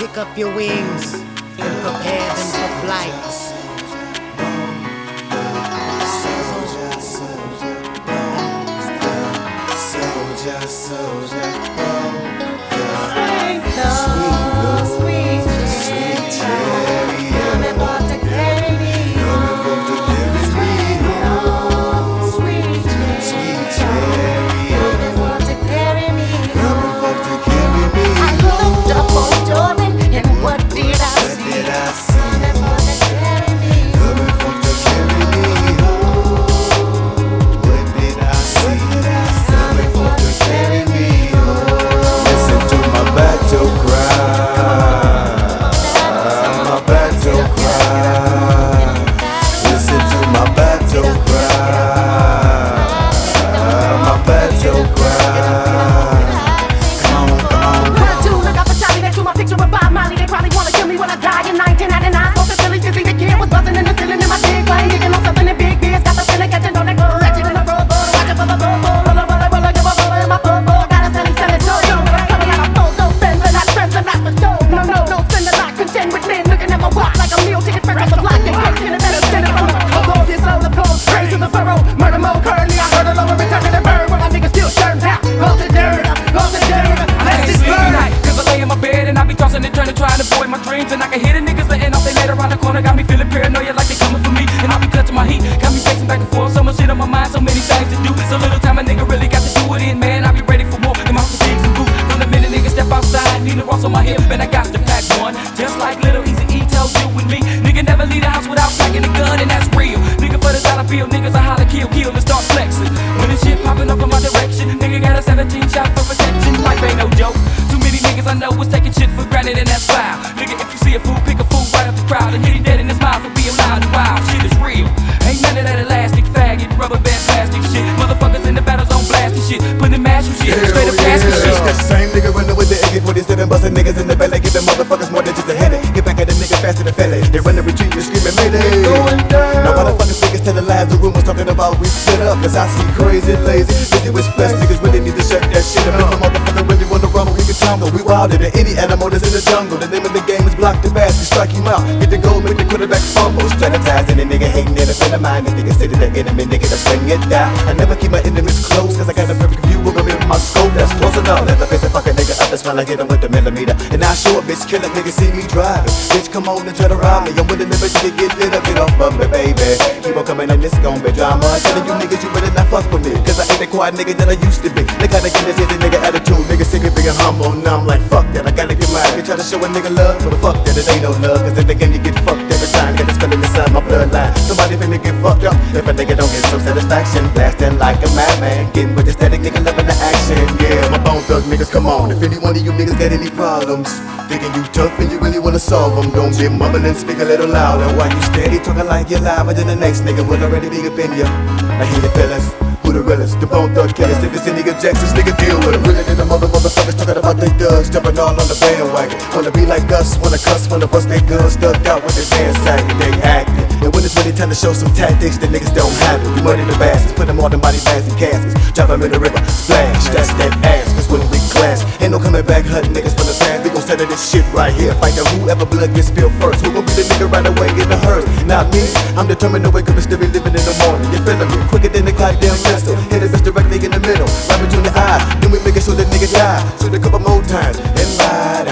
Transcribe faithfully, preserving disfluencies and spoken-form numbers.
Pick up your wings and prepare them for flight. Soldier, soldier, Sweet love, sweet cherry, coming for to carry me home. Sweet cherry, coming for to carry me home. I looked up on Jordan, and what did I see? Coming for to carry me home. What did I see? Coming for to carry me home. Listen to my battle cry, my battle cry. Listen to my battle cry, my battle cry. Come on, come on. One, two, look up for Charlie, they drew my picture with Bob Marley. They probably wanna kill me when I die in nineteen ninety-nine. Spoke to Philly, dizzy, the kid was buzzing in the ceiling in my dick. Playing, digging on something in big beers. Got the feeling catching on that girl, ratchet in the road, roll, watching for the road, roll, roll, roll, roll, roll, give a roll in my football. Got a selling, selling, so yo. Coming out of fold, no spin, but not trends and not for show. No, no, no, spin the lot, contend with men, looking at my watch like a meal ticket fresh off the block. They can't get a better spin it from the above this low, the clothes, praise to the furrow. Murder mode, currently I heard a lower return to the bird. Where my niggas still shirting out, go to dirt, go to dirt. Let's just burn. Cause I lay in my bed and I be tossing and turning, trying to avoid my dreams. And I can hear the niggas letting off they later around the corner. Got me feeling paranoia like they coming for me. And I be clutching my heat, got me pacing back and forth. So much shit on my mind, so many things to do. So little time a nigga really got to do it in, man. I be ready for more in my fatigues and boots. From the minute niggas step outside, need a rocks on my hip, and I got to pack one. Just like Little Easy E tells you with me. Nigga never leave the house without packing a gun, and that's real. Nigga for the dollar bill, niggas a holler, kill, kill, and start flexing. When this shit popping up in my direction, nigga got a seventeen shot for protection. Life ain't no joke. Too many niggas I know was taking shit for granted, and that's foul. Nigga, if you see a fool, pick a fool right up the crowd and hit him dead in his mouth for being loud and wild. Shit is real. Ain't none of that elastic faggot, rubber band plastic shit. Motherfuckers in the battle zone blasting shit, putting mash with shit, straight up casting shit. That same nigga running with the A K forty-seven, busting niggas in the belly, giving motherfuckers more than just a headache. Get back at the nigga faster than Fele. They run the retreat and screaming Mayday. Now why the fuck is niggas telling lies? The rumors talking about we split up. Cause I see crazy, lazy, busy with flesh. Niggas really need to shut that shit up. If a motherfucker really wanna rumble, we can tumble. We wilder than any animal that's in the jungle. The name of the game is block the bass. We strike him out, get the goal, make the quarterback fumble. Strategizing the nigga hating in a friend of mine. The nigga consider the enemy, nigga that's bring it down. I never keep my enemies close, cause I got a perfect view of them in my scope. That's close enough. Let the face a fucking nigga up, that's when I hit him with the millimeter. And I show a bitch kill a nigga, see me driving. Bitch, come on and try to rob me. I'm with the nigga, you get lit up, get off of me, baby. Keep on coming and this gon' be drama. Telling you niggas you better not fuck with me, cause I ain't the quiet nigga that I used to be. They gotta get this easy nigga attitude. Nigga sick and big and humble. Now I'm like, fuck that, I gotta get my I try to show a nigga love, but fuck that, it ain't no love. Cause in the game you get fucked every time. Got this feeling inside my bloodline. Somebody finna get fucked up if a nigga don't get some satisfaction. Blasting like a madman, getting with the static nigga loving the action. Yeah, my bone thug niggas, come on. If any one of you niggas got any problems, thinking you tough and you really wanna solve them, don't be mumbling, speak a little louder. Why you steady talking like you're louder than the next nigga will already be up in ya? I hear the feelings. Who the realest? The bone thug killers. If it's any objections, nigga deal with them. Really than the mother motherfuckers talking about they thugs, jumping all on the bandwagon. Wanna be like us, wanna cuss, wanna bust their guns, stuck out with their hands sagging, they acting. And when it's really time to show some tactics, the niggas don't have it. We money the bastards, put them all in body bags and caskets. Drop them in the river, splash, that's that ass. Cause when we clash, ain't no coming back hunting niggas from the past. We gon' settle this shit right here. Fight the whoever blood gets spilled first. Who gon' be the nigga right away in the hearse? Not me, I'm determined to wake up and still be living in the morning. You feeling me? Quicker than the goddamn pistol. Hit it directly in the middle, right between the eyes. Then we making sure the nigga die. Shoot a couple more times and ride